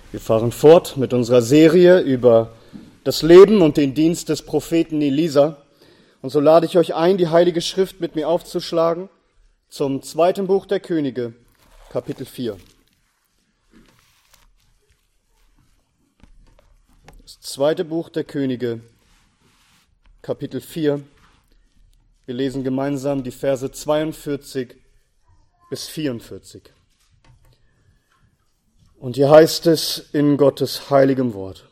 Wir fahren fort mit unserer Serie über das Leben und den Dienst des Propheten Elisa. Und so lade ich euch ein, die Heilige Schrift mit mir aufzuschlagen zum 2. Buch der Könige, Kapitel 4. Das 2. Buch der Könige, Kapitel 4. Wir lesen gemeinsam die Verse 42 bis 44. Und hier heißt es in Gottes heiligem Wort: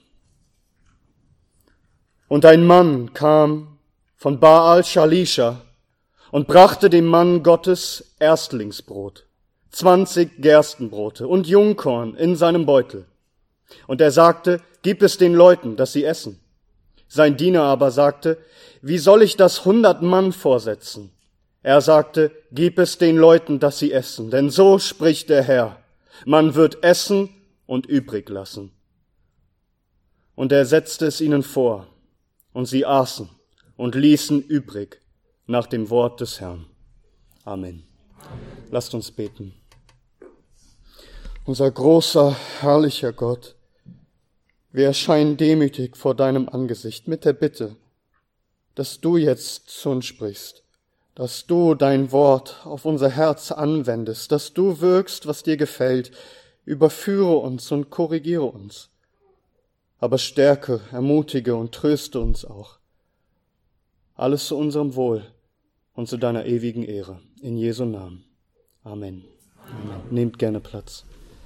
Und ein Mann kam von Baal Shalisha und brachte dem Mann Gottes Erstlingsbrot, 20 Gerstenbrote und Jungkorn in seinem Beutel. Und er sagte, gib es den Leuten, dass sie essen. Sein Diener aber sagte, wie soll ich das 100 Mann vorsetzen? Er sagte, gib es den Leuten, dass sie essen, denn so spricht der Herr. Man wird essen und übrig lassen. Und er setzte es ihnen vor, und sie aßen und ließen übrig nach dem Wort des Herrn. Amen. Lasst uns beten. Unser großer, herrlicher Gott, wir erscheinen demütig vor deinem Angesicht mit der Bitte, dass du jetzt zu uns sprichst, dass du dein Wort auf unser Herz anwendest, dass du wirkst, was dir gefällt, überführe uns und korrigiere uns. Aber stärke, ermutige und tröste uns auch. Alles zu unserem Wohl und zu deiner ewigen Ehre. In Jesu Namen. Amen. Amen. Nehmt gerne Platz.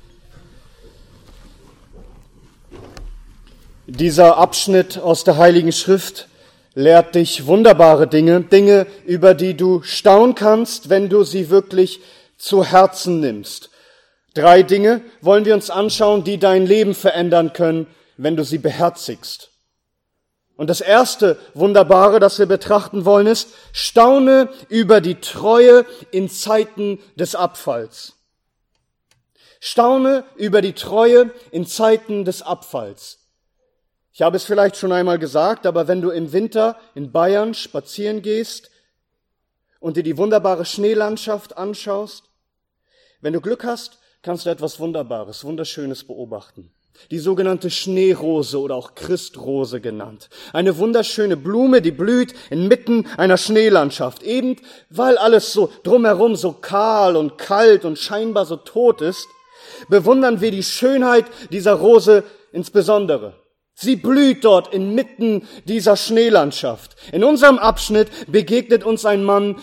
Dieser Abschnitt aus der Heiligen Schrift lehrt dich wunderbare Dinge, Dinge, über die du staunen kannst, wenn du sie wirklich zu Herzen nimmst. 3 Dinge wollen wir uns anschauen, die dein Leben verändern können, wenn du sie beherzigst. Und das erste Wunderbare, das wir betrachten wollen, ist, staune über die Treue in Zeiten des Abfalls. Staune über die Treue in Zeiten des Abfalls. Ich habe es vielleicht schon einmal gesagt, aber wenn du im Winter in Bayern spazieren gehst und dir die wunderbare Schneelandschaft anschaust, wenn du Glück hast, kannst du etwas Wunderbares, Wunderschönes beobachten. Die sogenannte Schneerose oder auch Christrose genannt. Eine wunderschöne Blume, die blüht inmitten einer Schneelandschaft. Eben weil alles so drumherum so kahl und kalt und scheinbar so tot ist, bewundern wir die Schönheit dieser Rose insbesondere. Sie blüht dort inmitten dieser Schneelandschaft. In unserem Abschnitt begegnet uns ein Mann,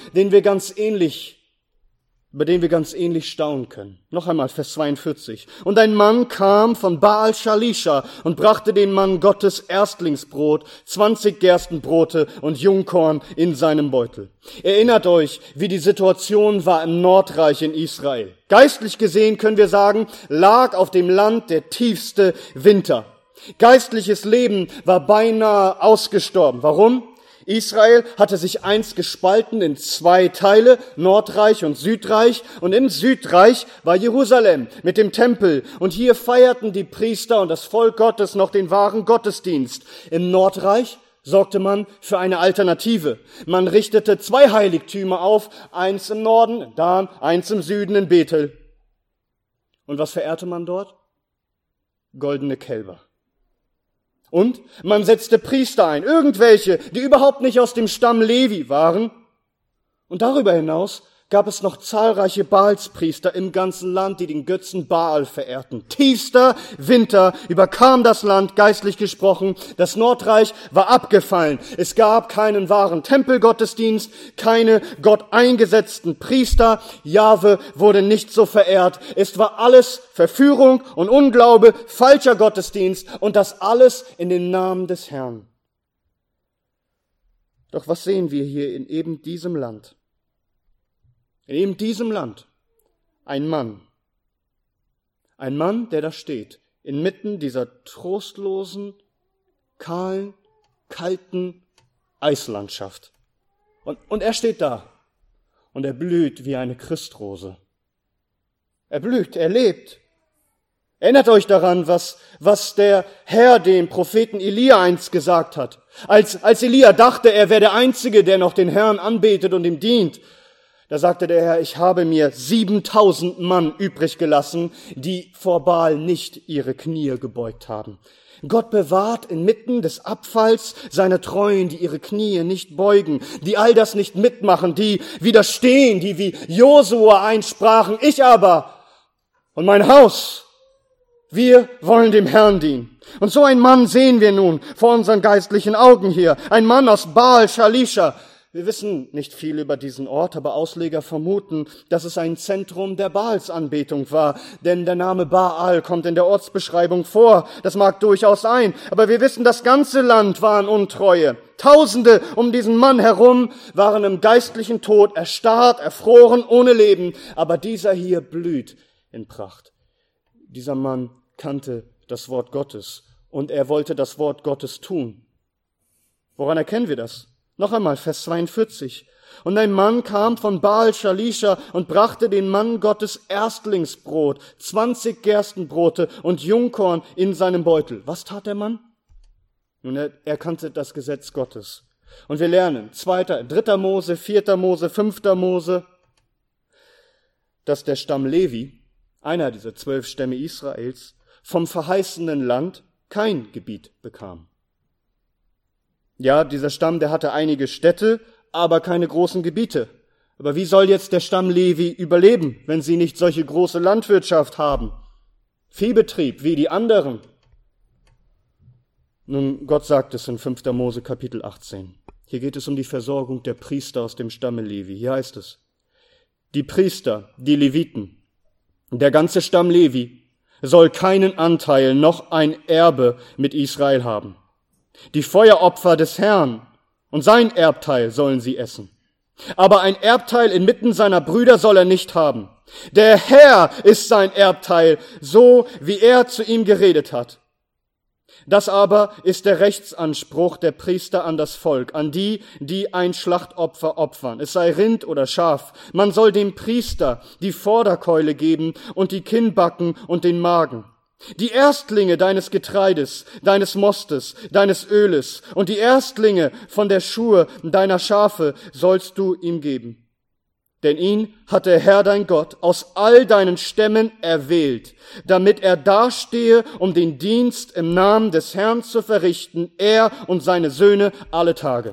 über den wir ganz ähnlich staunen können. Noch einmal Vers 42. Und ein Mann kam von Baal Shalisha und brachte dem Mann Gottes Erstlingsbrot, 20 Gerstenbrote und Jungkorn in seinem Beutel. Erinnert euch, wie die Situation war im Nordreich in Israel. Geistlich gesehen können wir sagen, lag auf dem Land der tiefste Winter. Geistliches Leben war beinahe ausgestorben. Warum? Israel hatte sich einst gespalten in 2 Teile, Nordreich und Südreich. Und im Südreich war Jerusalem mit dem Tempel. Und hier feierten die Priester und das Volk Gottes noch den wahren Gottesdienst. Im Nordreich sorgte man für eine Alternative. Man richtete 2 Heiligtümer auf, eins im Norden, in Dan, eins im Süden, in Bethel. Und was verehrte man dort? Goldene Kälber. Und man setzte Priester ein, irgendwelche, die überhaupt nicht aus dem Stamm Levi waren. Und darüber hinaus gab es noch zahlreiche Baalspriester im ganzen Land, die den Götzen Baal verehrten. Tiefster Winter überkam das Land, geistlich gesprochen. Das Nordreich war abgefallen. Es gab keinen wahren Tempelgottesdienst, keine Gott eingesetzten Priester. Jahwe wurde nicht so verehrt. Es war alles Verführung und Unglaube, falscher Gottesdienst und das alles in den Namen des Herrn. Doch was sehen wir hier in eben diesem Land? In eben diesem Land ein Mann, der da steht, inmitten dieser trostlosen, kahlen, kalten Eislandschaft. Und er steht da und er blüht wie eine Christrose. Er blüht, er lebt. Erinnert euch daran, was der Herr dem Propheten Elia einst gesagt hat. Als Elia dachte, er wäre der Einzige, der noch den Herrn anbetet und ihm dient, Da sagte der Herr, ich habe mir 7.000 Mann übrig gelassen, die vor Baal nicht ihre Knie gebeugt haben. Gott bewahrt inmitten des Abfalls seine Treuen, die ihre Knie nicht beugen, die all das nicht mitmachen, die widerstehen, die wie Josua einsprachen, ich aber und mein Haus, wir wollen dem Herrn dienen. Und so ein Mann sehen wir nun vor unseren geistlichen Augen hier, ein Mann aus Baal Shalisha. Wir wissen nicht viel über diesen Ort, aber Ausleger vermuten, dass es ein Zentrum der Baalsanbetung war, denn der Name Baal kommt in der Ortsbeschreibung vor. Das mag durchaus sein, aber wir wissen, das ganze Land war in Untreue. Tausende um diesen Mann herum waren im geistlichen Tod erstarrt, erfroren, ohne Leben, aber dieser hier blüht in Pracht. Dieser Mann kannte das Wort Gottes und er wollte das Wort Gottes tun. Woran erkennen wir das? Noch einmal, Vers 42. Und ein Mann kam von Baal Shalisha und brachte den Mann Gottes Erstlingsbrot, 20 Gerstenbrote und Jungkorn in seinem Beutel. Was tat der Mann? Nun, er kannte das Gesetz Gottes. Und wir lernen, 3. Mose, 4. Mose, 5. Mose, dass der Stamm Levi, einer dieser 12 Stämme Israels, vom verheißenen Land kein Gebiet bekam. Ja, dieser Stamm, der hatte einige Städte, aber keine großen Gebiete. Aber wie soll jetzt der Stamm Levi überleben, wenn sie nicht solche große Landwirtschaft haben? Viehbetrieb wie die anderen. Nun, Gott sagt es in 5. Mose Kapitel 18. Hier geht es um die Versorgung der Priester aus dem Stamme Levi. Hier heißt es, die Priester, die Leviten, der ganze Stamm Levi soll keinen Anteil noch ein Erbe mit Israel haben. Die Feueropfer des Herrn und sein Erbteil sollen sie essen. Aber ein Erbteil inmitten seiner Brüder soll er nicht haben. Der Herr ist sein Erbteil, so wie er zu ihm geredet hat. Das aber ist der Rechtsanspruch der Priester an das Volk, an die, die ein Schlachtopfer opfern, es sei Rind oder Schaf. Man soll dem Priester die Vorderkeule geben und die Kinnbacken und den Magen. Die Erstlinge deines Getreides, deines Mostes, deines Öles und die Erstlinge von der Schuhe deiner Schafe sollst du ihm geben. Denn ihn hat der Herr dein Gott aus all deinen Stämmen erwählt, damit er dastehe, um den Dienst im Namen des Herrn zu verrichten, er und seine Söhne alle Tage.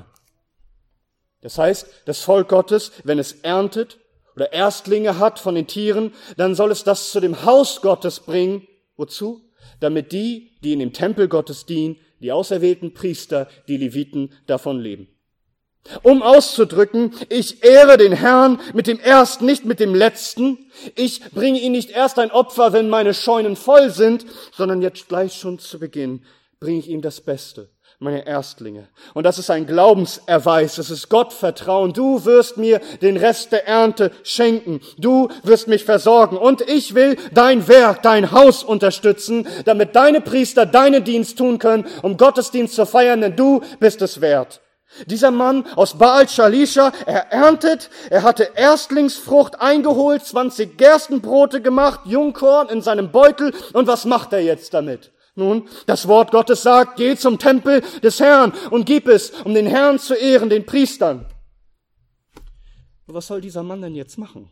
Das heißt, das Volk Gottes, wenn es erntet oder Erstlinge hat von den Tieren, dann soll es das zu dem Haus Gottes bringen. Wozu? Damit die in dem Tempel Gottes dienen, die auserwählten Priester, die Leviten, davon leben. Um auszudrücken, ich ehre den Herrn mit dem Ersten, nicht mit dem Letzten. Ich bringe ihm nicht erst ein Opfer, wenn meine Scheunen voll sind, sondern jetzt gleich schon zu Beginn bringe ich ihm das Beste, meine Erstlinge. Und das ist ein Glaubenserweis, das ist Gottvertrauen. Du wirst mir den Rest der Ernte schenken. Du wirst mich versorgen. Und ich will dein Werk, dein Haus unterstützen, damit deine Priester deinen Dienst tun können, um Gottesdienst zu feiern, denn du bist es wert. Dieser Mann aus Baal Shalisha, er erntet, er hatte Erstlingsfrucht eingeholt, 20 Gerstenbrote gemacht, Jungkorn in seinem Beutel. Und was macht er jetzt damit? Nun, das Wort Gottes sagt, geh zum Tempel des Herrn und gib es, um den Herrn zu ehren, den Priestern. Was soll dieser Mann denn jetzt machen?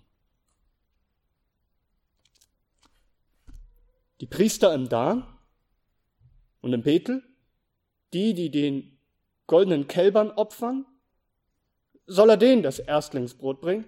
Die Priester im Dan und im Bethel, die den goldenen Kälbern opfern, soll er denen das Erstlingsbrot bringen?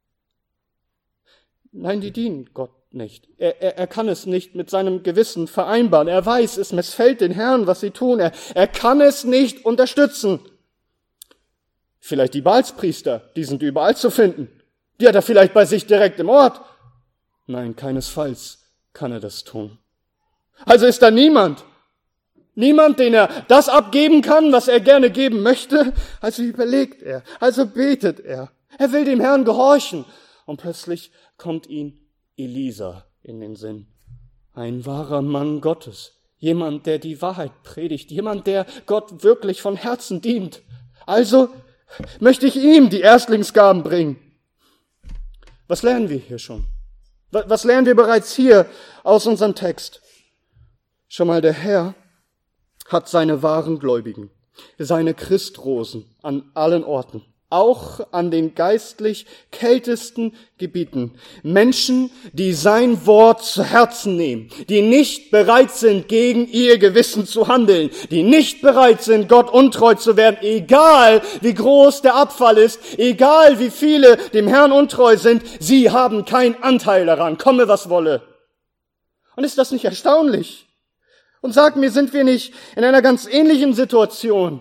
Nein, die dienen Gott nicht. Er kann es nicht mit seinem Gewissen vereinbaren. Er weiß, es missfällt den Herrn, was sie tun. Er kann es nicht unterstützen. Vielleicht die Baalspriester, die sind überall zu finden. Die hat er vielleicht bei sich direkt im Ort. Nein, keinesfalls kann er das tun. Also ist da niemand, den er das abgeben kann, was er gerne geben möchte. Also überlegt er, also betet er. Er will dem Herrn gehorchen. Und plötzlich kommt ihm Elisa in den Sinn. Ein wahrer Mann Gottes. Jemand, der die Wahrheit predigt. Jemand, der Gott wirklich von Herzen dient. Also möchte ich ihm die Erstlingsgaben bringen. Was lernen wir hier schon? Was lernen wir bereits hier aus unserem Text? Schon mal, der Herr hat seine wahren Gläubigen, seine Christrosen an allen Orten. auch an den geistlich kältesten Gebieten. Menschen, die sein Wort zu Herzen nehmen, die nicht bereit sind, gegen ihr Gewissen zu handeln, die nicht bereit sind, Gott untreu zu werden, egal wie groß der Abfall ist, egal wie viele dem Herrn untreu sind, sie haben keinen Anteil daran, komme was wolle. Und ist das nicht erstaunlich? Und sag mir, sind wir nicht in einer ganz ähnlichen Situation?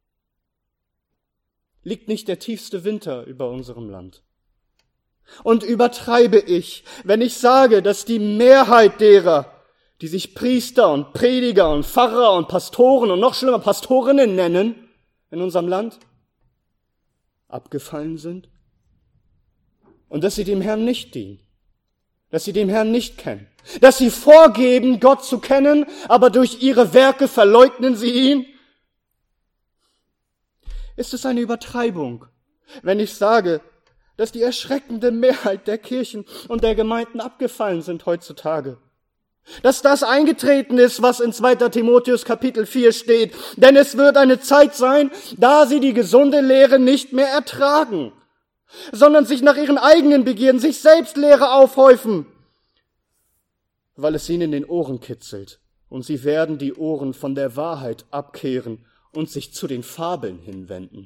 Liegt nicht der tiefste Winter über unserem Land? Und übertreibe ich, wenn ich sage, dass die Mehrheit derer, die sich Priester und Prediger und Pfarrer und Pastoren und noch schlimmer Pastorinnen nennen in unserem Land, abgefallen sind? Und dass sie dem Herrn nicht dienen, dass sie dem Herrn nicht kennen, dass sie vorgeben, Gott zu kennen, aber durch ihre Werke verleugnen sie ihn? Ist es eine Übertreibung, wenn ich sage, dass die erschreckende Mehrheit der Kirchen und der Gemeinden abgefallen sind heutzutage? Dass das eingetreten ist, was in 2. Timotheus Kapitel 4 steht. Denn es wird eine Zeit sein, da sie die gesunde Lehre nicht mehr ertragen, sondern sich nach ihren eigenen Begierden, sich selbst Lehre aufhäufen, weil es ihnen in den Ohren kitzelt. Und sie werden die Ohren von der Wahrheit abkehren und sich zu den Fabeln hinwenden.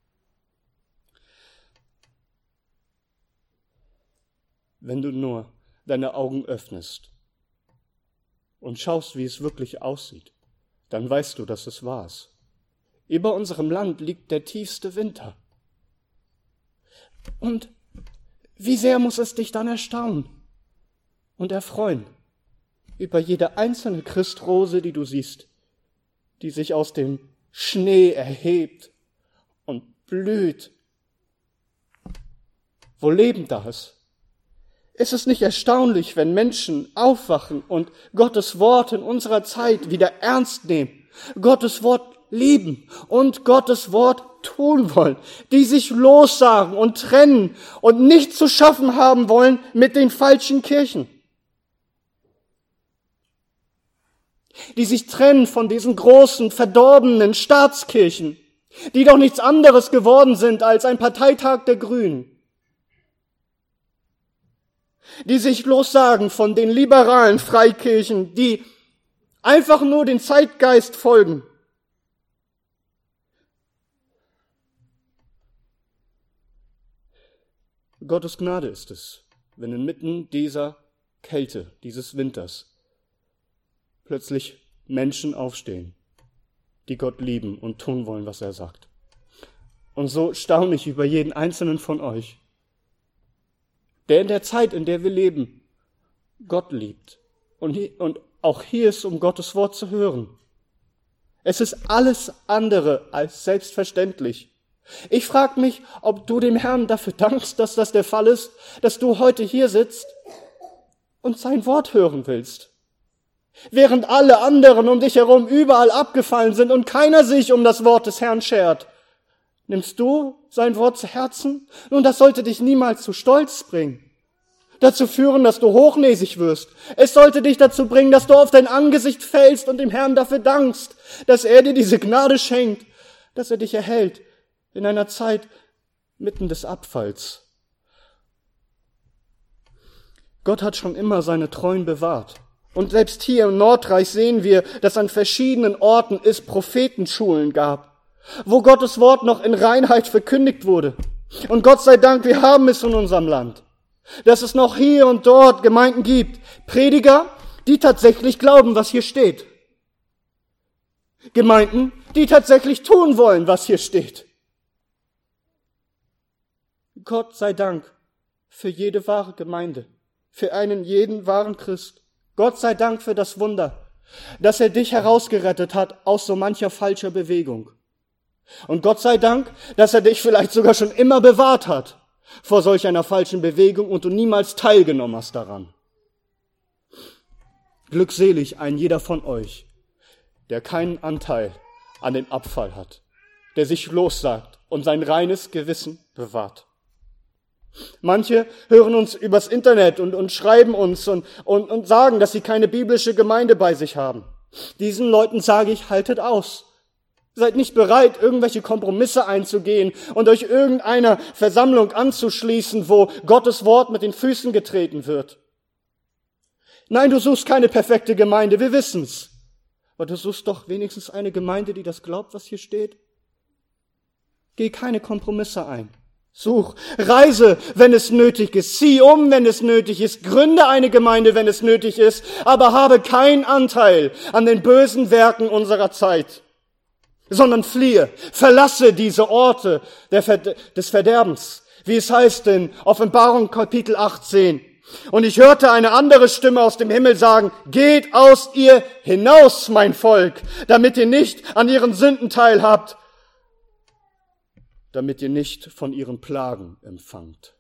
Wenn du nur deine Augen öffnest und schaust, wie es wirklich aussieht, dann weißt du, dass es wahr ist. Über unserem Land liegt der tiefste Winter. Und wie sehr muss es dich dann erstaunen und erfreuen über jede einzelne Christrose, die du siehst, die sich aus dem Schnee erhebt und blüht, wo Leben da ist. Ist es nicht erstaunlich, wenn Menschen aufwachen und Gottes Wort in unserer Zeit wieder ernst nehmen, Gottes Wort lieben und Gottes Wort tun wollen, die sich lossagen und trennen und nichts zu schaffen haben wollen mit den falschen Kirchen, die sich trennen von diesen großen, verdorbenen Staatskirchen, die doch nichts anderes geworden sind als ein Parteitag der Grünen, die sich lossagen von den liberalen Freikirchen, die einfach nur den Zeitgeist folgen. Gottes Gnade ist es, wenn inmitten dieser Kälte, dieses Winters, plötzlich Menschen aufstehen, die Gott lieben und tun wollen, was er sagt. Und so staune ich über jeden einzelnen von euch, der in der Zeit, in der wir leben, Gott liebt und auch hier ist, um Gottes Wort zu hören. Es ist alles andere als selbstverständlich. Ich frage mich, ob du dem Herrn dafür dankst, dass das der Fall ist, dass du heute hier sitzt und sein Wort hören willst. Während alle anderen um dich herum überall abgefallen sind und keiner sich um das Wort des Herrn schert. Nimmst du sein Wort zu Herzen? Nun, das sollte dich niemals zu Stolz bringen. Dazu führen, dass du hochnäsig wirst. Es sollte dich dazu bringen, dass du auf dein Angesicht fällst und dem Herrn dafür dankst, dass er dir diese Gnade schenkt, dass er dich erhält in einer Zeit mitten des Abfalls. Gott hat schon immer seine Treuen bewahrt. Und selbst hier im Nordreich sehen wir, dass an verschiedenen Orten es Prophetenschulen gab, wo Gottes Wort noch in Reinheit verkündigt wurde. Und Gott sei Dank, wir haben es in unserem Land, dass es noch hier und dort Gemeinden gibt, Prediger, die tatsächlich glauben, was hier steht. Gemeinden, die tatsächlich tun wollen, was hier steht. Gott sei Dank für jede wahre Gemeinde, für einen jeden wahren Christ. Gott sei Dank für das Wunder, dass er dich herausgerettet hat aus so mancher falscher Bewegung. Und Gott sei Dank, dass er dich vielleicht sogar schon immer bewahrt hat vor solch einer falschen Bewegung und du niemals teilgenommen hast daran. Glückselig ein jeder von euch, der keinen Anteil an dem Abfall hat, der sich lossagt und sein reines Gewissen bewahrt. Manche hören uns übers Internet und schreiben uns und sagen, dass sie keine biblische Gemeinde bei sich haben. Diesen Leuten sage ich, haltet aus. Seid nicht bereit, irgendwelche Kompromisse einzugehen und euch irgendeiner Versammlung anzuschließen, wo Gottes Wort mit den Füßen getreten wird. Nein, du suchst keine perfekte Gemeinde, wir wissen's. Aber du suchst doch wenigstens eine Gemeinde, die das glaubt, was hier steht. Geh keine Kompromisse ein. Such, reise, wenn es nötig ist, zieh um, wenn es nötig ist, gründe eine Gemeinde, wenn es nötig ist, aber habe keinen Anteil an den bösen Werken unserer Zeit, sondern fliehe, verlasse diese Orte des Verderbens, wie es heißt in Offenbarung Kapitel 18. Und ich hörte eine andere Stimme aus dem Himmel sagen, geht aus ihr hinaus, mein Volk, damit ihr nicht an ihren Sünden teilhabt, damit ihr nicht von ihren Plagen empfangt.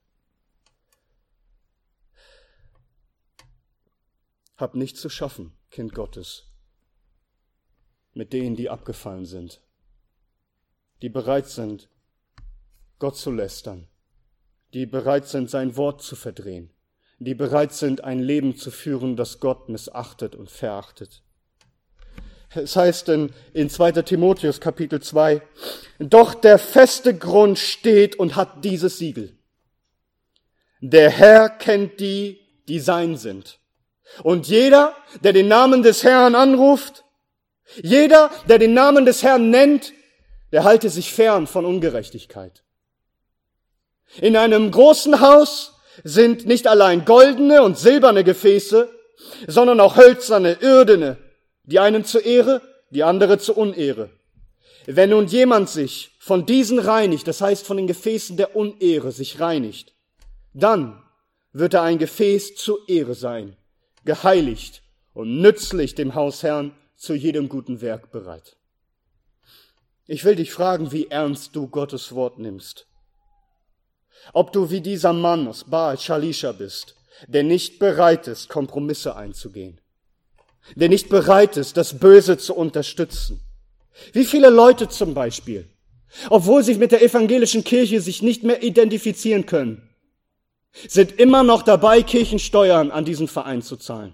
Hab nichts zu schaffen, Kind Gottes, mit denen, die abgefallen sind, die bereit sind, Gott zu lästern, die bereit sind, sein Wort zu verdrehen, die bereit sind, ein Leben zu führen, das Gott missachtet und verachtet. Es heißt in 2. Timotheus Kapitel 2, doch der feste Grund steht und hat dieses Siegel. Der Herr kennt die, die sein sind. Und jeder, der den Namen des Herrn anruft, jeder, der den Namen des Herrn nennt, der halte sich fern von Ungerechtigkeit. In einem großen Haus sind nicht allein goldene und silberne Gefäße, sondern auch hölzerne, irdene, die einen zur Ehre, die andere zur Unehre. Wenn nun jemand sich von diesen reinigt, das heißt von den Gefäßen der Unehre sich reinigt, dann wird er ein Gefäß zur Ehre sein, geheiligt und nützlich dem Hausherrn zu jedem guten Werk bereit. Ich will dich fragen, wie ernst du Gottes Wort nimmst. Ob du wie dieser Mann aus Baal Shalisha bist, der nicht bereit ist, Kompromisse einzugehen, der nicht bereit ist, das Böse zu unterstützen. Wie viele Leute zum Beispiel, obwohl sie mit der evangelischen Kirche sich nicht mehr identifizieren können, sind immer noch dabei, Kirchensteuern an diesen Verein zu zahlen.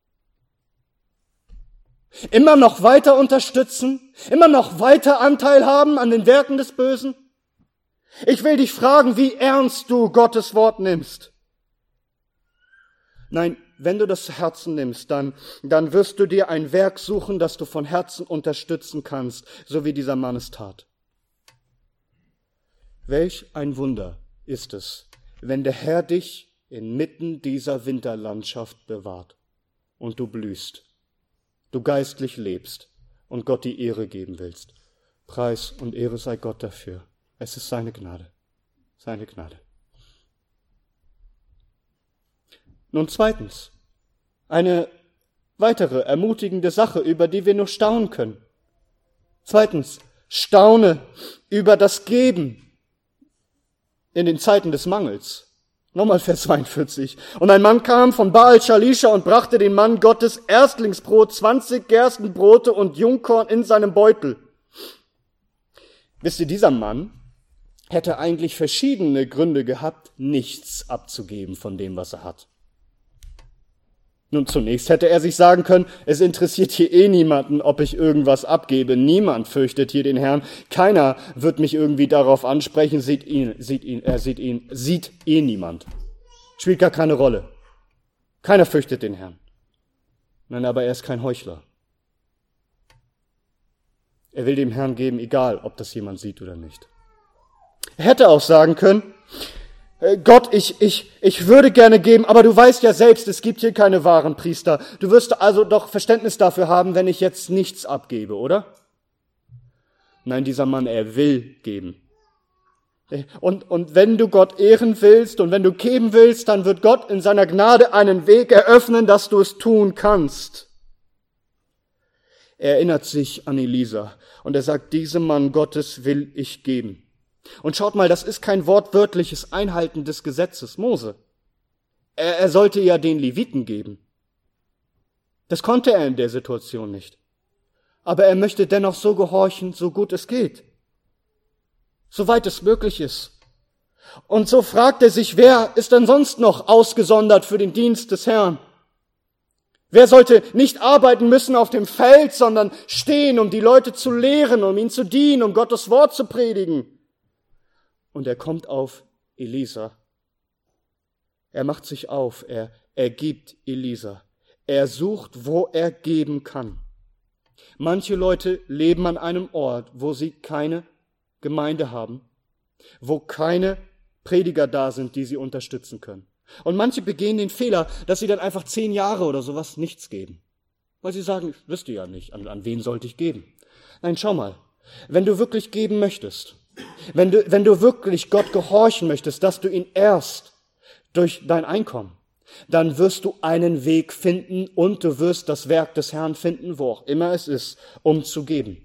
Immer noch weiter unterstützen, immer noch weiter Anteil haben an den Werken des Bösen. Ich will dich fragen, wie ernst du Gottes Wort nimmst. Nein, wenn du das zu Herzen nimmst, dann wirst du dir ein Werk suchen, das du von Herzen unterstützen kannst, so wie dieser Mann es tat. Welch ein Wunder ist es, wenn der Herr dich inmitten dieser Winterlandschaft bewahrt und du blühst, du geistlich lebst und Gott die Ehre geben willst. Preis und Ehre sei Gott dafür. Es ist seine Gnade, seine Gnade. Nun zweitens, eine weitere ermutigende Sache, über die wir nur staunen können. Zweitens, staune über das Geben in den Zeiten des Mangels. Nochmal Vers 42. Und ein Mann kam von Baal Shalisha und brachte den Mann Gottes Erstlingsbrot, 20 Gerstenbrote und Jungkorn in seinem Beutel. Wisst ihr, dieser Mann hätte eigentlich verschiedene Gründe gehabt, nichts abzugeben von dem, was er hat. Nun, zunächst hätte er sich sagen können, es interessiert hier eh niemanden, ob ich irgendwas abgebe. Niemand fürchtet hier den Herrn. Keiner wird mich irgendwie darauf ansprechen, sieht eh niemand. Spielt gar keine Rolle. Keiner fürchtet den Herrn. Nein, aber er ist kein Heuchler. Er will dem Herrn geben, egal, ob das jemand sieht oder nicht. Er hätte auch sagen können, Gott, ich würde gerne geben, aber du weißt ja selbst, es gibt hier keine wahren Priester. Du wirst also doch Verständnis dafür haben, wenn ich jetzt nichts abgebe, oder? Nein, dieser Mann, er will geben. Und wenn du Gott ehren willst und wenn du geben willst, dann wird Gott in seiner Gnade einen Weg eröffnen, dass du es tun kannst. Er erinnert sich an Elisa und er sagt, diesem Mann Gottes will ich geben. Und schaut mal, das ist kein wortwörtliches Einhalten des Gesetzes Mose. Er sollte ja den Leviten geben. Das konnte er in der Situation nicht. Aber er möchte dennoch so gehorchen, so gut es geht. Soweit es möglich ist. Und so fragt er sich, wer ist denn sonst noch ausgesondert für den Dienst des Herrn? Wer sollte nicht arbeiten müssen auf dem Feld, sondern stehen, um die Leute zu lehren, um ihnen zu dienen, um Gottes Wort zu predigen? Und er kommt auf Elisa. Er macht sich auf, er gibt Elisa. Er sucht, wo er geben kann. Manche Leute leben an einem Ort, wo sie keine Gemeinde haben, wo keine Prediger da sind, die sie unterstützen können. Und manche begehen den Fehler, dass sie dann einfach 10 Jahre oder sowas nichts geben. Weil sie sagen, ich wüsste ja nicht, an wen sollte ich geben. Nein, schau mal, wenn du wirklich geben möchtest, wenn du wirklich Gott gehorchen möchtest, dass du ihn ehrst durch dein Einkommen, dann wirst du einen Weg finden und du wirst das Werk des Herrn finden, wo auch immer es ist, um zu geben.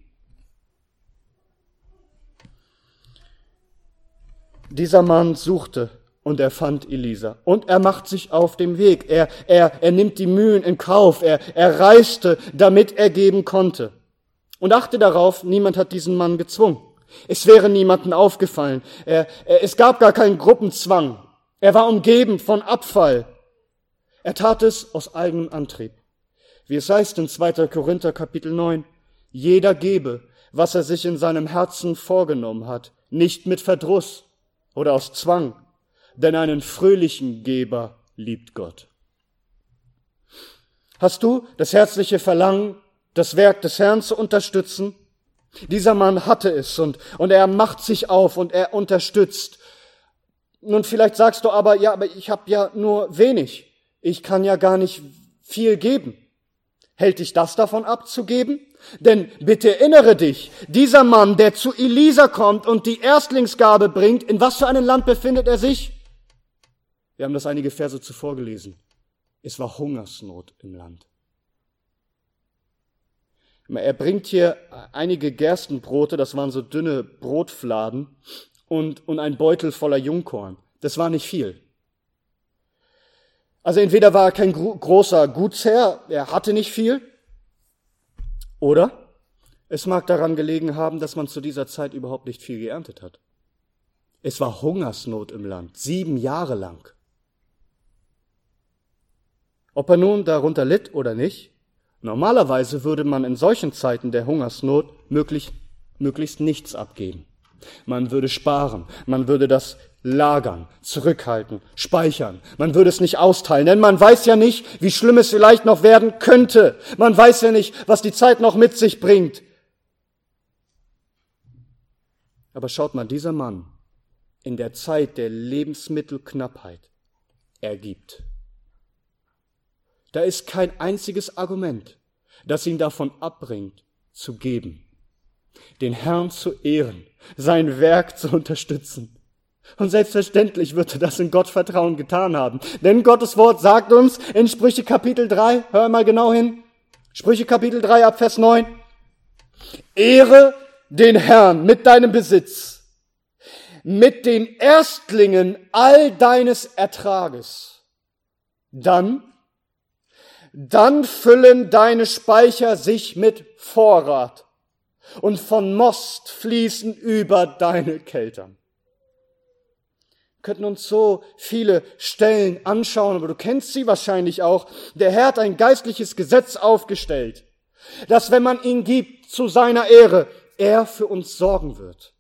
Dieser Mann suchte und er fand Elisa. Und er macht sich auf den Weg. Er nimmt die Mühen in Kauf. Er reiste, damit er geben konnte. Und achte darauf, niemand hat diesen Mann gezwungen. Es wäre niemandem aufgefallen. Es gab gar keinen Gruppenzwang. Er war umgeben von Abfall. Er tat es aus eigenem Antrieb. Wie es heißt in 2. Korinther Kapitel 9, jeder gebe, was er sich in seinem Herzen vorgenommen hat, nicht mit Verdruss oder aus Zwang, denn einen fröhlichen Geber liebt Gott. Hast du das herzliche Verlangen, das Werk des Herrn zu unterstützen? Dieser Mann hatte es und er macht sich auf und er unterstützt. Nun, vielleicht sagst du aber ich habe ja nur wenig. Ich kann ja gar nicht viel geben. Hält dich das davon ab zu geben? Denn bitte erinnere dich, dieser Mann, der zu Elisa kommt und die Erstlingsgabe bringt, in was für einem Land befindet er sich? Wir haben das einige Verse zuvor gelesen. Es war Hungersnot im Land. Er bringt hier einige Gerstenbrote, das waren so dünne Brotfladen, und ein Beutel voller Jungkorn. Das war nicht viel. Also entweder war er kein großer Gutsherr, er hatte nicht viel, oder es mag daran gelegen haben, dass man zu dieser Zeit überhaupt nicht viel geerntet hat. Es war Hungersnot im Land, 7 Jahre lang. Ob er nun darunter litt oder nicht, normalerweise würde man in solchen Zeiten der Hungersnot möglichst nichts abgeben. Man würde sparen, man würde das lagern, zurückhalten, speichern. Man würde es nicht austeilen, denn man weiß ja nicht, wie schlimm es vielleicht noch werden könnte. Man weiß ja nicht, was die Zeit noch mit sich bringt. Aber schaut mal, dieser Mann in der Zeit der Lebensmittelknappheit, er gibt. Da ist kein einziges Argument, das ihn davon abbringt, zu geben, den Herrn zu ehren, sein Werk zu unterstützen. Und selbstverständlich wird er das in Gottvertrauen getan haben. Denn Gottes Wort sagt uns in Sprüche Kapitel 3, hör mal genau hin, Sprüche Kapitel 3 ab Vers 9, ehre den Herrn mit deinem Besitz, mit den Erstlingen all deines Ertrages. Dann füllen deine Speicher sich mit Vorrat und von Most fließen über deine Keltern. Wir könnten uns so viele Stellen anschauen, aber du kennst sie wahrscheinlich auch. Der Herr hat ein geistliches Gesetz aufgestellt, dass wenn man ihn gibt zu seiner Ehre, er für uns sorgen wird.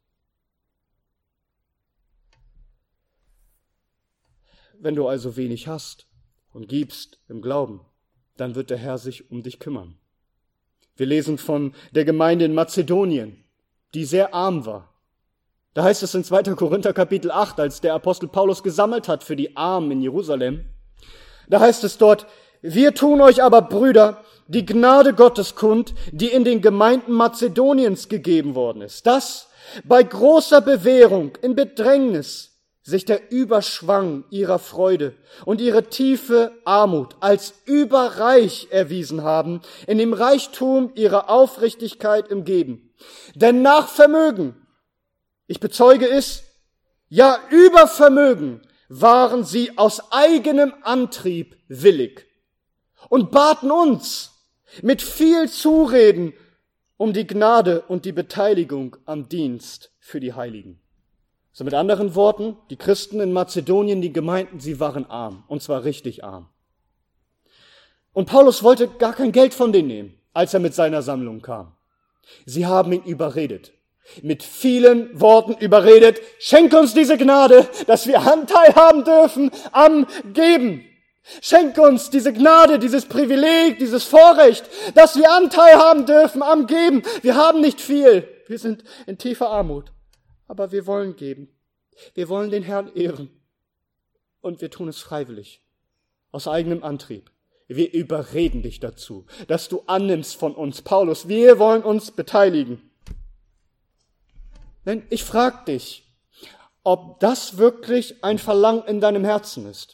Wenn du also wenig hast und gibst im Glauben, dann wird der Herr sich um dich kümmern. Wir lesen von der Gemeinde in Mazedonien, die sehr arm war. Da heißt es in 2. Korinther Kapitel 8, als der Apostel Paulus gesammelt hat für die Armen in Jerusalem, da heißt es dort, wir tun euch aber, Brüder, die Gnade Gottes kund, die in den Gemeinden Mazedoniens gegeben worden ist, dass bei großer Bewährung in Bedrängnis sich der Überschwang ihrer Freude und ihre tiefe Armut als überreich erwiesen haben in dem Reichtum ihrer Aufrichtigkeit im Geben. Denn nach Vermögen, ich bezeuge es, ja über Vermögen waren sie aus eigenem Antrieb willig und baten uns mit viel Zureden um die Gnade und die Beteiligung am Dienst für die Heiligen. So mit anderen Worten, die Christen in Mazedonien, die Gemeinden, sie waren arm, und zwar richtig arm. Und Paulus wollte gar kein Geld von denen nehmen, als er mit seiner Sammlung kam. Sie haben ihn überredet. Mit vielen Worten überredet. Schenk uns diese Gnade, dass wir Anteil haben dürfen am Geben. Schenk uns diese Gnade, dieses Privileg, dieses Vorrecht, dass wir Anteil haben dürfen am Geben. Wir haben nicht viel. Wir sind in tiefer Armut. Aber wir wollen geben. Wir wollen den Herrn ehren. Und wir tun es freiwillig. Aus eigenem Antrieb. Wir überreden dich dazu, dass du annimmst von uns. Paulus, wir wollen uns beteiligen. Denn ich frage dich, ob das wirklich ein Verlangen in deinem Herzen ist.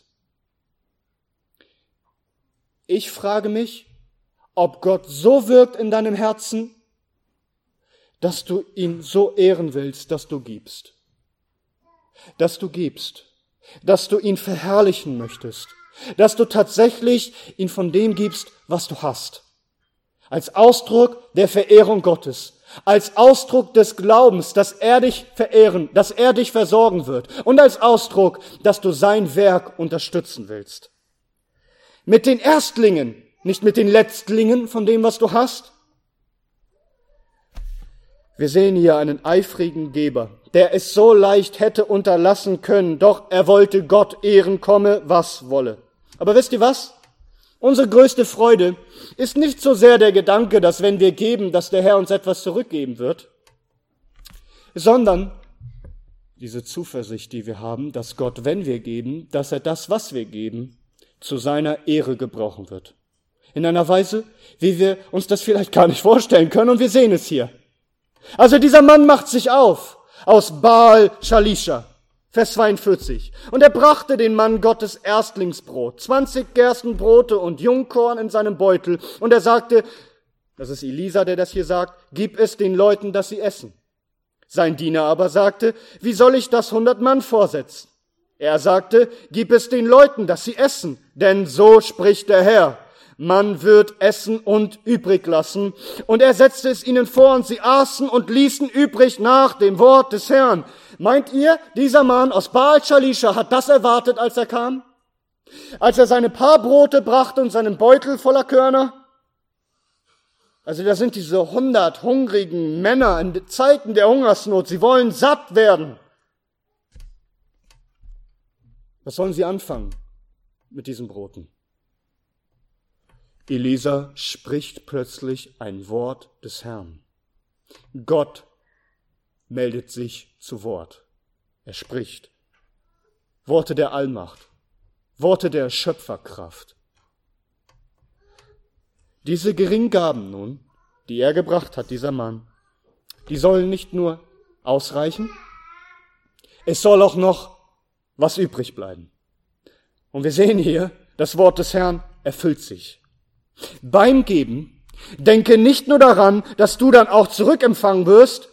Ich frage mich, ob Gott so wirkt in deinem Herzen, dass du ihn so ehren willst, dass du gibst. Dass du gibst. Dass du ihn verherrlichen möchtest. Dass du tatsächlich ihn von dem gibst, was du hast. Als Ausdruck der Verehrung Gottes. Als Ausdruck des Glaubens, dass er dich verehren, dass er dich versorgen wird. Und als Ausdruck, dass du sein Werk unterstützen willst. Mit den Erstlingen, nicht mit den Letztlingen von dem, was du hast. Wir sehen hier einen eifrigen Geber, der es so leicht hätte unterlassen können, doch er wollte Gott ehren, komme, was wolle. Aber wisst ihr was? Unsere größte Freude ist nicht so sehr der Gedanke, dass wenn wir geben, dass der Herr uns etwas zurückgeben wird, sondern diese Zuversicht, die wir haben, dass Gott, wenn wir geben, dass er das, was wir geben, zu seiner Ehre gebrauchen wird. In einer Weise, wie wir uns das vielleicht gar nicht vorstellen können, und wir sehen es hier. Also dieser Mann macht sich auf aus Baal Shalisha, Vers 42. Und er brachte den Mann Gottes Erstlingsbrot, 20 Gerstenbrote und Jungkorn in seinem Beutel. Und er sagte, das ist Elisa, der das hier sagt, gib es den Leuten, dass sie essen. Sein Diener aber sagte, wie soll ich das 100 Mann vorsetzen? Er sagte, gib es den Leuten, dass sie essen, denn so spricht der Herr. Man wird essen und übrig lassen. Und er setzte es ihnen vor, und sie aßen und ließen übrig nach dem Wort des Herrn. Meint ihr, dieser Mann aus Baal Shalisha hat das erwartet, als er kam? Als er seine paar Brote brachte und seinen Beutel voller Körner? Also da sind diese 100 hungrigen Männer in Zeiten der Hungersnot. Sie wollen satt werden. Was sollen sie anfangen mit diesen Broten? Elisa spricht plötzlich ein Wort des Herrn. Gott meldet sich zu Wort. Er spricht. Worte der Allmacht. Worte der Schöpferkraft. Diese Geringgaben nun, die er gebracht hat, dieser Mann, die sollen nicht nur ausreichen, es soll auch noch was übrig bleiben. Und wir sehen hier, das Wort des Herrn erfüllt sich. Beim Geben denke nicht nur daran, dass du dann auch zurückempfangen wirst.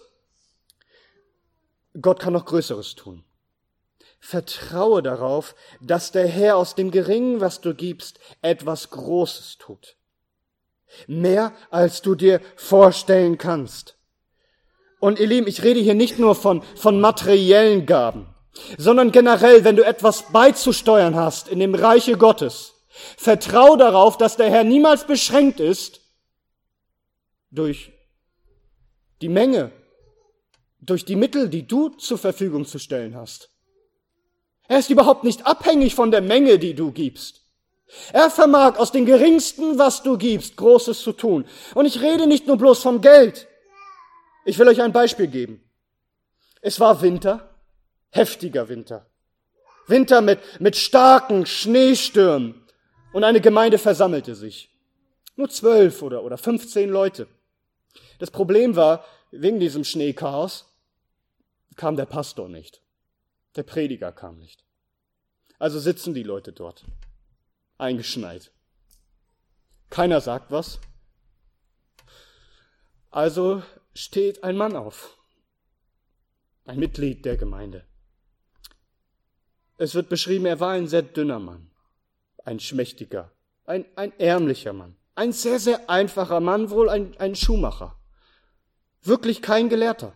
Gott kann noch Größeres tun. Vertraue darauf, dass der Herr aus dem Geringen, was du gibst, etwas Großes tut. Mehr, als du dir vorstellen kannst. Und ihr Lieben, ich rede hier nicht nur von materiellen Gaben, sondern generell, wenn du etwas beizusteuern hast in dem Reiche Gottes, vertrau darauf, dass der Herr niemals beschränkt ist durch die Menge, durch die Mittel, die du zur Verfügung zu stellen hast. Er ist überhaupt nicht abhängig von der Menge, die du gibst. Er vermag aus dem Geringsten, was du gibst, Großes zu tun. Und ich rede nicht nur bloß vom Geld. Ich will euch ein Beispiel geben. Es war Winter, heftiger Winter. Winter mit starken Schneestürmen. Und eine Gemeinde versammelte sich. Nur 12 oder 15 Leute. Das Problem war, wegen diesem Schneechaos kam der Pastor nicht. Der Prediger kam nicht. Also sitzen die Leute dort, eingeschneit. Keiner sagt was. Also steht ein Mann auf, ein Mitglied der Gemeinde. Es wird beschrieben, er war ein sehr dünner Mann. Ein schmächtiger, ein ärmlicher Mann. Ein sehr, sehr einfacher Mann, wohl ein Schuhmacher. Wirklich kein Gelehrter.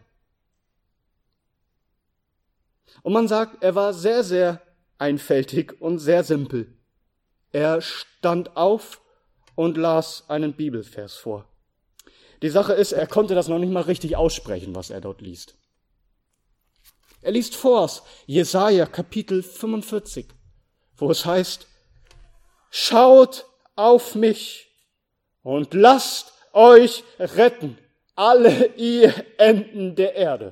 Und man sagt, er war sehr, sehr einfältig und sehr simpel. Er stand auf und las einen Bibelvers vor. Die Sache ist, er konnte das noch nicht mal richtig aussprechen, was er dort liest. Er liest vor aus Jesaja Kapitel 45, wo es heißt, schaut auf mich und lasst euch retten, alle ihr Enden der Erde.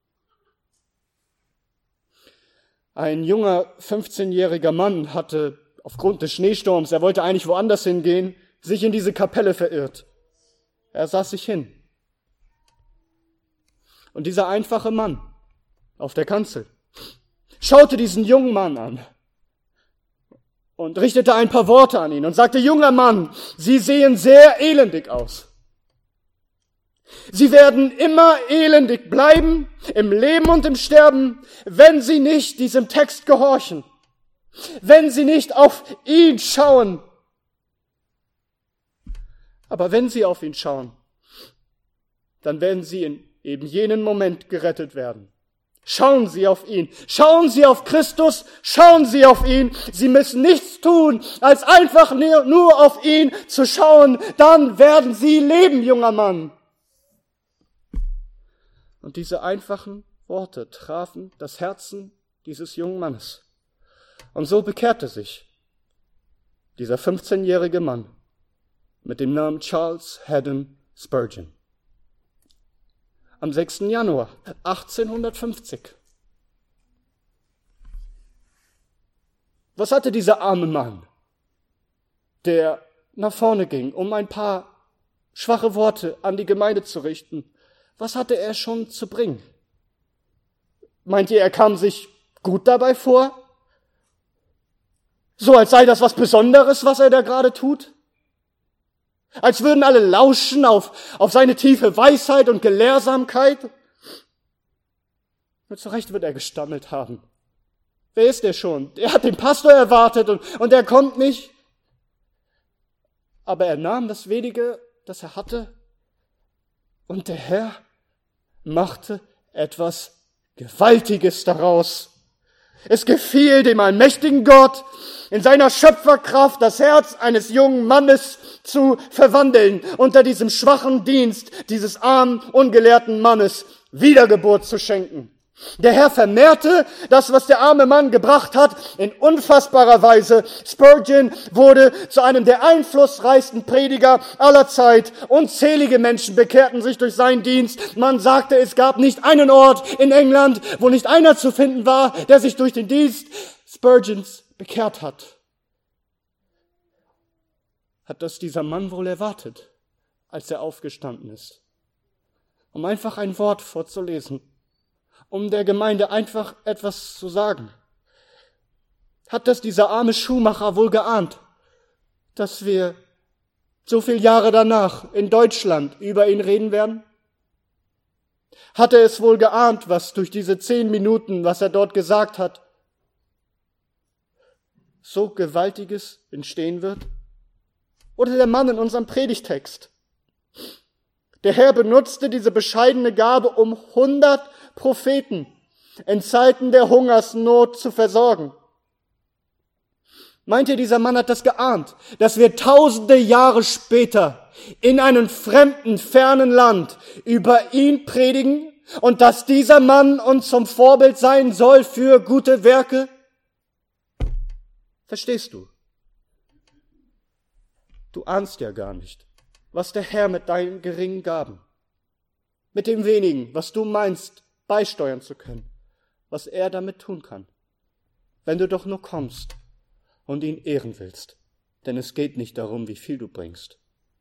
Ein junger 15-jähriger Mann hatte aufgrund des Schneesturms, er wollte eigentlich woanders hingehen, sich in diese Kapelle verirrt. Er saß sich hin. Und dieser einfache Mann auf der Kanzel schaute diesen jungen Mann an und richtete ein paar Worte an ihn und sagte, junger Mann, Sie sehen sehr elendig aus. Sie werden immer elendig bleiben, im Leben und im Sterben, wenn Sie nicht diesem Text gehorchen, wenn Sie nicht auf ihn schauen. Aber wenn Sie auf ihn schauen, dann werden Sie in eben jenen Moment gerettet werden. Schauen Sie auf ihn, schauen Sie auf Christus, schauen Sie auf ihn. Sie müssen nichts tun, als einfach nur auf ihn zu schauen. Dann werden Sie leben, junger Mann. Und diese einfachen Worte trafen das Herzen dieses jungen Mannes. Und so bekehrte sich dieser 15-jährige Mann mit dem Namen Charles Haddon Spurgeon. Am 6. Januar 1850. Was hatte dieser arme Mann, der nach vorne ging, um ein paar schwache Worte an die Gemeinde zu richten? Was hatte er schon zu bringen? Meint ihr, er kam sich gut dabei vor? So als sei das was Besonderes, was er da gerade tut? Als würden alle lauschen auf seine tiefe Weisheit und Gelehrsamkeit? Und zu Recht wird er gestammelt haben. Wer ist der schon? Er hat den Pastor erwartet und er kommt nicht. Aber er nahm das wenige, das er hatte, und der Herr machte etwas Gewaltiges daraus. Es gefiel dem allmächtigen Gott, in seiner Schöpferkraft das Herz eines jungen Mannes zu verwandeln, unter diesem schwachen Dienst dieses armen, ungelehrten Mannes Wiedergeburt zu schenken. Der Herr vermehrte das, was der arme Mann gebracht hat, in unfassbarer Weise. Spurgeon wurde zu einem der einflussreichsten Prediger aller Zeit. Unzählige Menschen bekehrten sich durch seinen Dienst. Man sagte, es gab nicht einen Ort in England, wo nicht einer zu finden war, der sich durch den Dienst Spurgeons bekehrt hat. Hat das dieser Mann wohl erwartet, als er aufgestanden ist, um einfach ein Wort vorzulesen, um der Gemeinde einfach etwas zu sagen? Hat das dieser arme Schuhmacher wohl geahnt, dass wir so viele Jahre danach in Deutschland über ihn reden werden? Hat er es wohl geahnt, was durch diese 10 Minuten, was er dort gesagt hat, so Gewaltiges entstehen wird? Oder der Mann in unserem Predigtext? Der Herr benutzte diese bescheidene Gabe, um 100 Propheten in Zeiten der Hungersnot zu versorgen. Meint ihr, dieser Mann hat das geahnt, dass wir tausende Jahre später in einem fremden, fernen Land über ihn predigen und dass dieser Mann uns zum Vorbild sein soll für gute Werke? Verstehst du? Du ahnst ja gar nicht, was der Herr mit deinen geringen Gaben, mit dem wenigen, was du meinst, beisteuern zu können, was er damit tun kann, wenn du doch nur kommst und ihn ehren willst. Denn es geht nicht darum, wie viel du bringst.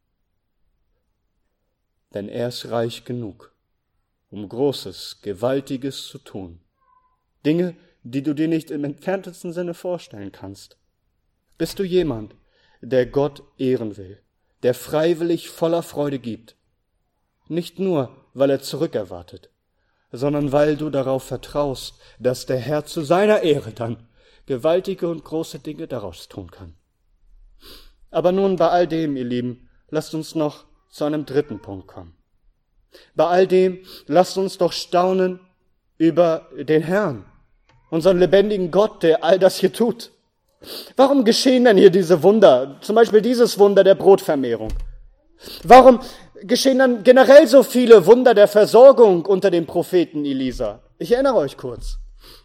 Denn er ist reich genug, um Großes, Gewaltiges zu tun. Dinge, die du dir nicht im entferntesten Sinne vorstellen kannst. Bist du jemand, der Gott ehren will, der freiwillig voller Freude gibt, nicht nur, weil er zurückerwartet, sondern weil du darauf vertraust, dass der Herr zu seiner Ehre dann gewaltige und große Dinge daraus tun kann. Aber nun bei all dem, ihr Lieben, lasst uns noch zu einem dritten Punkt kommen. Bei all dem, lasst uns doch staunen über den Herrn, unseren lebendigen Gott, der all das hier tut. Warum geschehen denn hier diese Wunder? Zum Beispiel dieses Wunder der Brotvermehrung. Warum geschehen dann generell so viele Wunder der Versorgung unter dem Propheten Elisa? Ich erinnere euch kurz.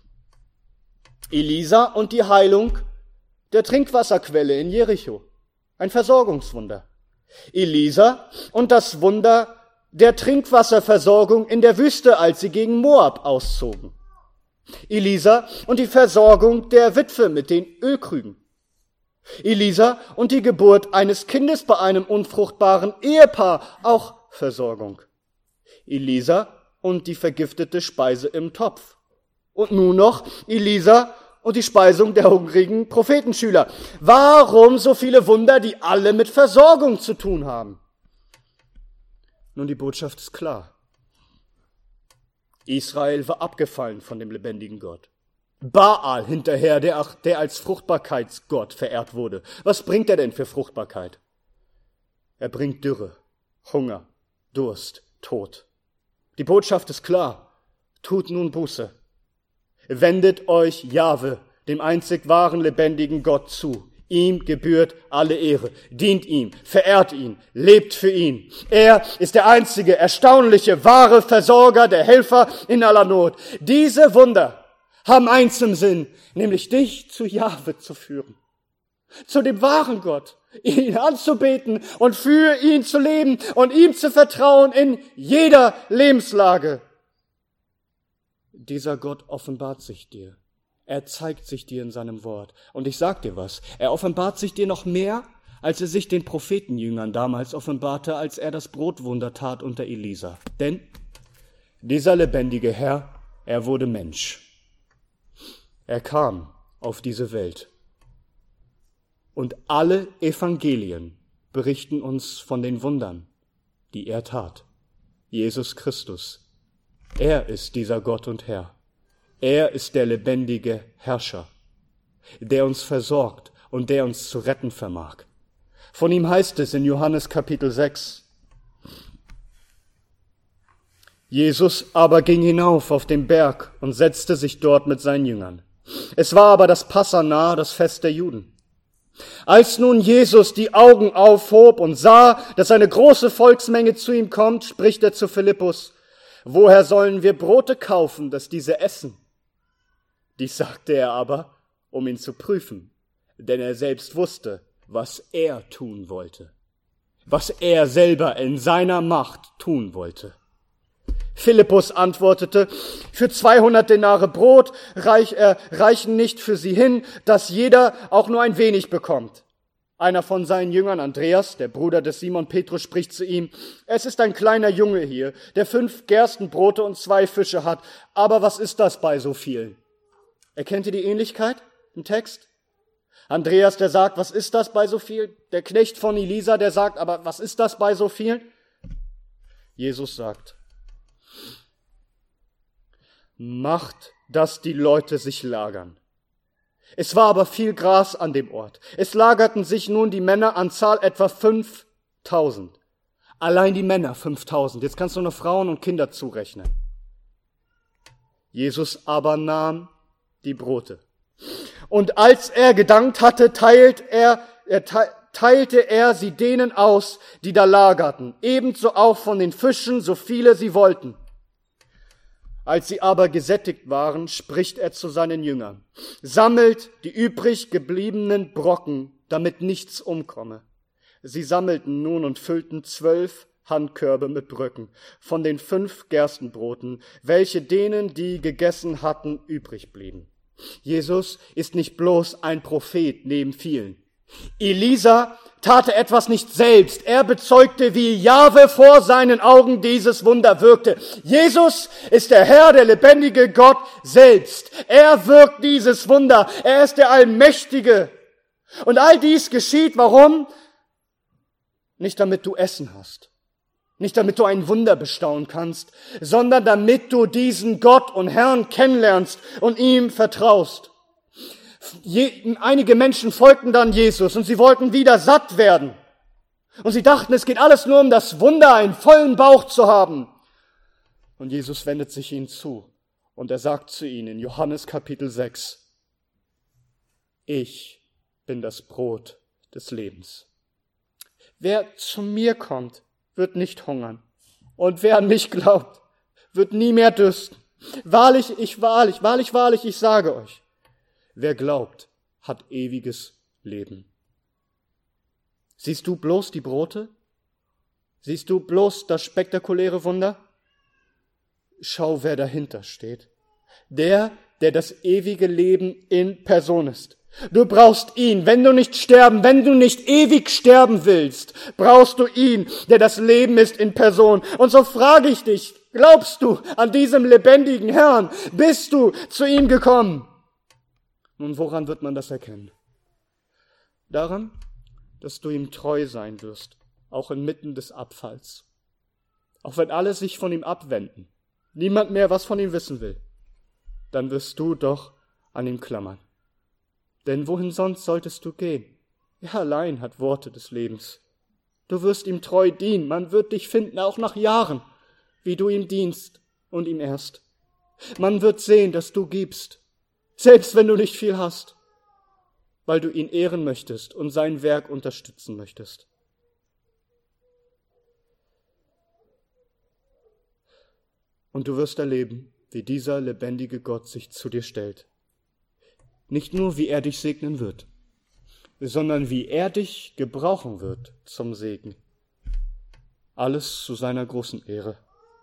Elisa und die Heilung der Trinkwasserquelle in Jericho. Ein Versorgungswunder. Elisa und das Wunder der Trinkwasserversorgung in der Wüste, als sie gegen Moab auszogen. Elisa und die Versorgung der Witwe mit den Ölkrügen. Elisa und die Geburt eines Kindes bei einem unfruchtbaren Ehepaar, auch Versorgung. Elisa und die vergiftete Speise im Topf. Und nun noch Elisa und die Speisung der hungrigen Prophetenschüler. Warum so viele Wunder, die alle mit Versorgung zu tun haben? Nun, die Botschaft ist klar. Israel war abgefallen von dem lebendigen Gott. Baal hinterher, der als Fruchtbarkeitsgott verehrt wurde. Was bringt er denn für Fruchtbarkeit? Er bringt Dürre, Hunger, Durst, Tod. Die Botschaft ist klar. Tut nun Buße. Wendet euch Jahwe, dem einzig wahren, lebendigen Gott, zu. Ihm gebührt alle Ehre. Dient ihm, verehrt ihn, lebt für ihn. Er ist der einzige, erstaunliche, wahre Versorger, der Helfer in aller Not. Diese Wunder haben eins im Sinn, nämlich dich zu Jahwe zu führen. Zu dem wahren Gott, ihn anzubeten und für ihn zu leben und ihm zu vertrauen in jeder Lebenslage. Dieser Gott offenbart sich dir. Er zeigt sich dir in seinem Wort. Und ich sag dir was, er offenbart sich dir noch mehr, als er sich den Prophetenjüngern damals offenbarte, als er das Brotwunder tat unter Elisa. Denn dieser lebendige Herr, er wurde Mensch. Er kam auf diese Welt. Und alle Evangelien berichten uns von den Wundern, die er tat. Jesus Christus, er ist dieser Gott und Herr. Er ist der lebendige Herrscher, der uns versorgt und der uns zu retten vermag. Von ihm heißt es in Johannes Kapitel 6, Jesus aber ging hinauf auf den Berg und setzte sich dort mit seinen Jüngern. Es war aber das Passanah, das Fest der Juden. Als nun Jesus die Augen aufhob und sah, dass eine große Volksmenge zu ihm kommt, spricht er zu Philippus, woher sollen wir Brote kaufen, dass diese essen? Dies sagte er aber, um ihn zu prüfen, denn er selbst wusste, was er tun wollte, was er selber in seiner Macht tun wollte. Philippus antwortete, für 200 Denare Brot reichen nicht für sie hin, dass jeder auch nur ein wenig bekommt. Einer von seinen Jüngern, Andreas, der Bruder des Simon Petrus, spricht zu ihm, es ist ein kleiner Junge hier, der 5 Gerstenbrote und 2 Fische hat, aber was ist das bei so vielen? Erkennt ihr die Ähnlichkeit im Text? Andreas, der sagt, was ist das bei so viel? Der Knecht von Elisa, der sagt, aber was ist das bei so vielen? Jesus sagt, macht, dass die Leute sich lagern. Es war aber viel Gras an dem Ort. Es lagerten sich nun die Männer an Zahl etwa 5.000. Allein die Männer 5.000. Jetzt kannst du noch Frauen und Kinder zurechnen. Jesus aber nahm die Brote. Und als er gedankt hatte, teilte er sie denen aus, die da lagerten, ebenso auch von den Fischen, so viele sie wollten. Als sie aber gesättigt waren, spricht er zu seinen Jüngern, sammelt die übrig gebliebenen Brocken, damit nichts umkomme. Sie sammelten nun und füllten 12 Handkörbe mit Bröcken von den 5 Gerstenbroten, welche denen, die gegessen hatten, übrig blieben. Jesus ist nicht bloß ein Prophet neben vielen. Elisa tat etwas nicht selbst. Er bezeugte, wie Jahwe vor seinen Augen dieses Wunder wirkte. Jesus ist der Herr, der lebendige Gott selbst. Er wirkt dieses Wunder. Er ist der Allmächtige. Und all dies geschieht, warum? Nicht damit du Essen hast. Nicht damit du ein Wunder bestaunen kannst, sondern damit du diesen Gott und Herrn kennenlernst und ihm vertraust. Einige Menschen folgten dann Jesus und sie wollten wieder satt werden. Und sie dachten, es geht alles nur um das Wunder, einen vollen Bauch zu haben. Und Jesus wendet sich ihnen zu und er sagt zu ihnen in Johannes Kapitel 6, ich bin das Brot des Lebens. Wer zu mir kommt, wird nicht hungern. Und wer an mich glaubt, wird nie mehr dürsten. Wahrlich, wahrlich, ich sage euch, wer glaubt, hat ewiges Leben. Siehst du bloß die Brote? Siehst du bloß das spektakuläre Wunder? Schau, wer dahinter steht. Der das ewige Leben in Person ist. Du brauchst ihn, wenn du nicht ewig sterben willst, brauchst du ihn, der das Leben ist in Person. Und so frage ich dich, glaubst du an diesem lebendigen Herrn? Bist du zu ihm gekommen? Nun, woran wird man das erkennen? Daran, dass du ihm treu sein wirst, auch inmitten des Abfalls. Auch wenn alle sich von ihm abwenden, niemand mehr was von ihm wissen will, dann wirst du doch an ihm klammern. Denn wohin sonst solltest du gehen? Er allein hat Worte des Lebens. Du wirst ihm treu dienen, man wird dich finden, auch nach Jahren, wie du ihm dienst und ihm ehrst. Man wird sehen, dass du gibst, selbst wenn du nicht viel hast, weil du ihn ehren möchtest und sein Werk unterstützen möchtest. Und du wirst erleben, wie dieser lebendige Gott sich zu dir stellt. Nicht nur, wie er dich segnen wird, sondern wie er dich gebrauchen wird zum Segen. Alles zu seiner großen Ehre.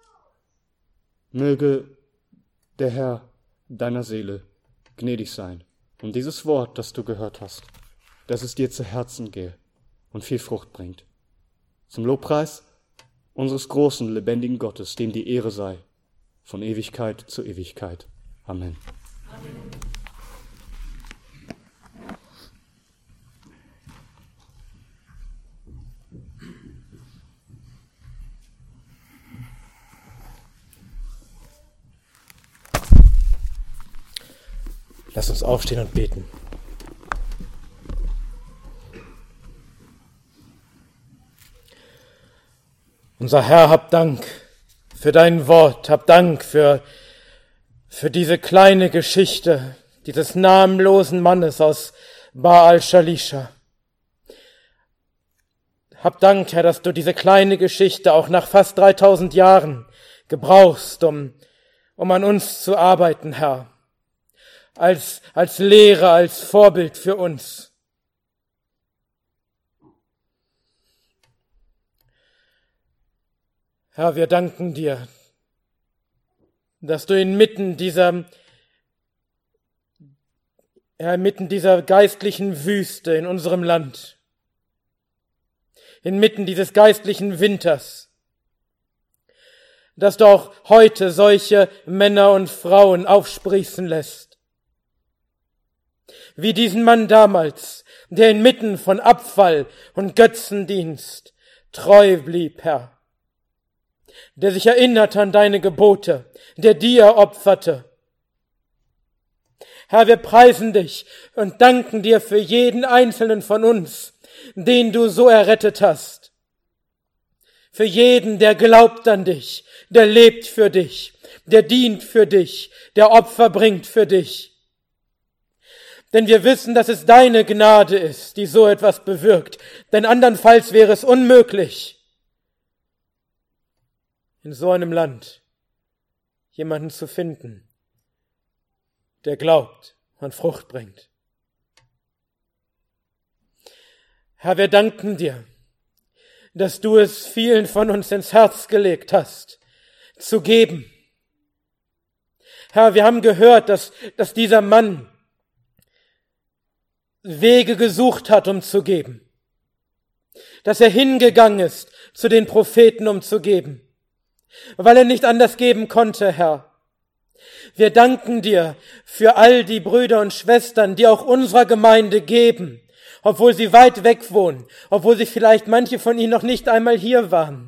Möge der Herr deiner Seele gnädig sein und dieses Wort, das du gehört hast, dass es dir zu Herzen gehe und viel Frucht bringt. Zum Lobpreis unseres großen, lebendigen Gottes, dem die Ehre sei, von Ewigkeit zu Ewigkeit. Amen. Amen. Lass uns aufstehen und beten. Unser Herr, hab Dank für dein Wort, hab Dank für diese kleine Geschichte dieses namenlosen Mannes aus Baal Shalisha. Hab Dank, Herr, dass du diese kleine Geschichte auch nach fast 3000 Jahren gebrauchst, um an uns zu arbeiten, Herr. Als Lehre, als Vorbild für uns. Herr, wir danken dir, dass du inmitten dieser geistlichen Wüste in unserem Land, inmitten dieses geistlichen Winters, dass du auch heute solche Männer und Frauen aufsprießen lässt, wie diesen Mann damals, der inmitten von Abfall und Götzendienst treu blieb, Herr, der sich erinnerte an deine Gebote, der dir opferte. Herr, wir preisen dich und danken dir für jeden einzelnen von uns, den du so errettet hast. Für jeden, der glaubt an dich, der lebt für dich, der dient für dich, der Opfer bringt für dich. Denn wir wissen, dass es deine Gnade ist, die so etwas bewirkt. Denn andernfalls wäre es unmöglich, in so einem Land jemanden zu finden, der glaubt und Frucht bringt. Herr, wir danken dir, dass du es vielen von uns ins Herz gelegt hast, zu geben. Herr, wir haben gehört, dass dieser Mann Wege gesucht hat, um zu geben. Dass er hingegangen ist zu den Propheten, um zu geben. Weil er nicht anders geben konnte, Herr. Wir danken dir für all die Brüder und Schwestern, die auch unserer Gemeinde geben, obwohl sie weit weg wohnen, obwohl sie vielleicht manche von ihnen noch nicht einmal hier waren.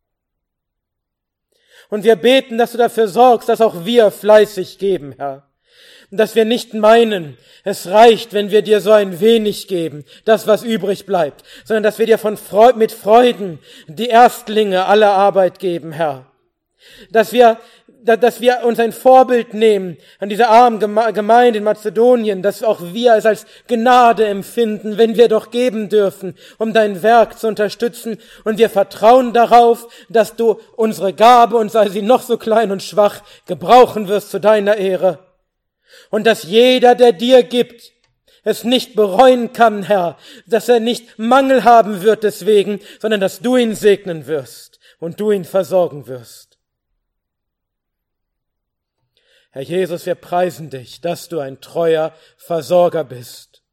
Und wir beten, dass du dafür sorgst, dass auch wir fleißig geben, Herr. Und dass wir nicht meinen, es reicht, wenn wir dir so ein wenig geben, das, was übrig bleibt, sondern dass wir dir mit Freuden die Erstlinge aller Arbeit geben, Herr. Dass wir dass wir uns ein Vorbild nehmen an dieser armen Gemeinde in Mazedonien, dass auch wir es als Gnade empfinden, wenn wir doch geben dürfen, um dein Werk zu unterstützen. Und wir vertrauen darauf, dass du unsere Gabe, und sei sie noch so klein und schwach, gebrauchen wirst zu deiner Ehre. Und dass jeder, der dir gibt, es nicht bereuen kann, Herr, dass er nicht Mangel haben wird deswegen, sondern dass du ihn segnen wirst und du ihn versorgen wirst. Herr Jesus, wir preisen dich, dass du ein treuer Versorger bist.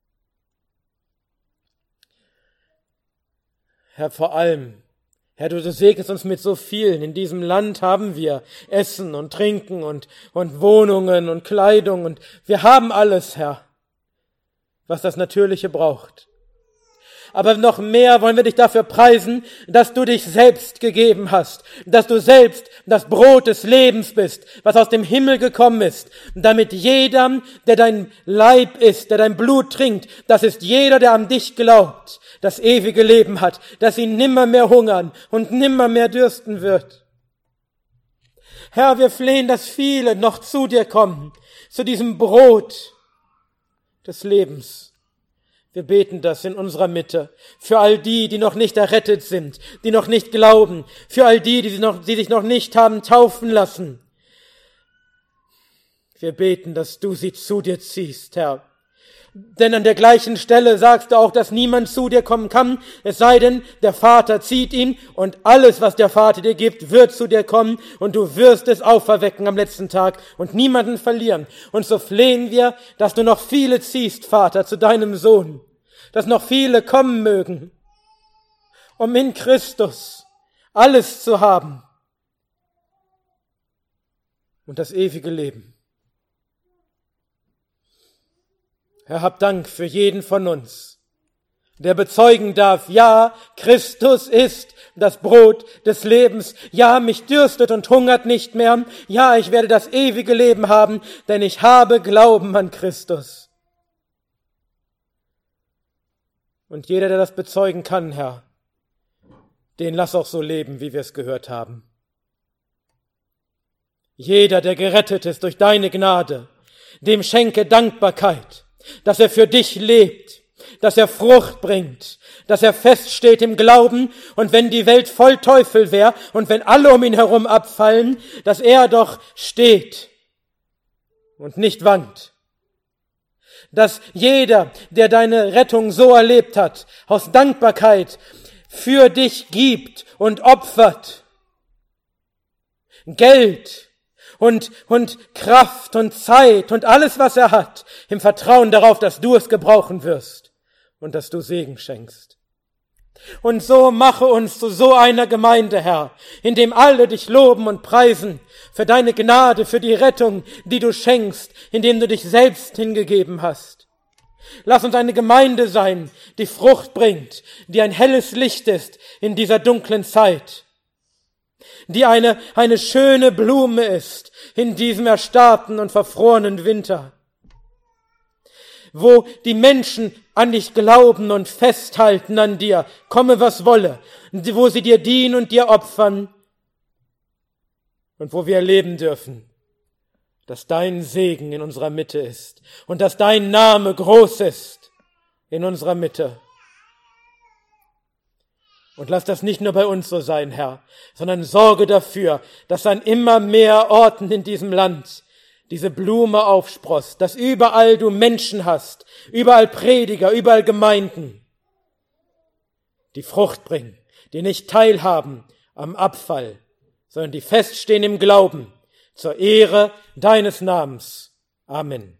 Herr, vor allem, Herr, du segnest uns mit so vielen. In diesem Land haben wir Essen und Trinken und Wohnungen und Kleidung und wir haben alles, Herr, was das Natürliche braucht. Aber noch mehr wollen wir dich dafür preisen, dass du dich selbst gegeben hast, dass du selbst das Brot des Lebens bist, was aus dem Himmel gekommen ist, damit jeder, der dein Leib ist, der dein Blut trinkt, das ist jeder, der an dich glaubt, das ewige Leben hat, dass ihn nimmer mehr hungern und nimmer mehr dürsten wird. Herr, wir flehen, dass viele noch zu dir kommen, zu diesem Brot des Lebens. Wir beten das in unserer Mitte. Für all die, die noch nicht errettet sind, die noch nicht glauben. Für all die, die sich noch nicht haben taufen lassen. Wir beten, dass du sie zu dir ziehst, Herr. Denn an der gleichen Stelle sagst du auch, dass niemand zu dir kommen kann, es sei denn, der Vater zieht ihn und alles, was der Vater dir gibt, wird zu dir kommen und du wirst es auferwecken am letzten Tag und niemanden verlieren. Und so flehen wir, dass du noch viele ziehst, Vater, zu deinem Sohn, dass noch viele kommen mögen, um in Christus alles zu haben und das ewige Leben. Herr, hab Dank für jeden von uns, der bezeugen darf, ja, Christus ist das Brot des Lebens. Ja, mich dürstet und hungert nicht mehr. Ja, ich werde das ewige Leben haben, denn ich habe Glauben an Christus. Und jeder, der das bezeugen kann, Herr, den lass auch so leben, wie wir es gehört haben. Jeder, der gerettet ist durch deine Gnade, dem schenke Dankbarkeit, dass er für dich lebt, dass er Frucht bringt, dass er feststeht im Glauben und wenn die Welt voll Teufel wäre und wenn alle um ihn herum abfallen, dass er doch steht und nicht wankt. Dass jeder, der deine Rettung so erlebt hat, aus Dankbarkeit für dich gibt und opfert, Geld und Kraft und Zeit und alles, was er hat, im Vertrauen darauf, dass du es gebrauchen wirst und dass du Segen schenkst. Und so mache uns zu so einer Gemeinde, Herr, in dem alle dich loben und preisen für deine Gnade, für die Rettung, die du schenkst, indem du dich selbst hingegeben hast. Lass uns eine Gemeinde sein, die Frucht bringt, die ein helles Licht ist in dieser dunklen Zeit, die eine schöne Blume ist in diesem erstarrten und verfrorenen Winter, wo die Menschen an dich glauben und festhalten an dir, komme was wolle, wo sie dir dienen und dir opfern und wo wir erleben dürfen, dass dein Segen in unserer Mitte ist und dass dein Name groß ist in unserer Mitte. Und lass das nicht nur bei uns so sein, Herr, sondern sorge dafür, dass an immer mehr Orten in diesem Land diese Blume aufsproßt, dass überall du Menschen hast, überall Prediger, überall Gemeinden, die Frucht bringen, die nicht teilhaben am Abfall, sondern die feststehen im Glauben zur Ehre deines Namens. Amen.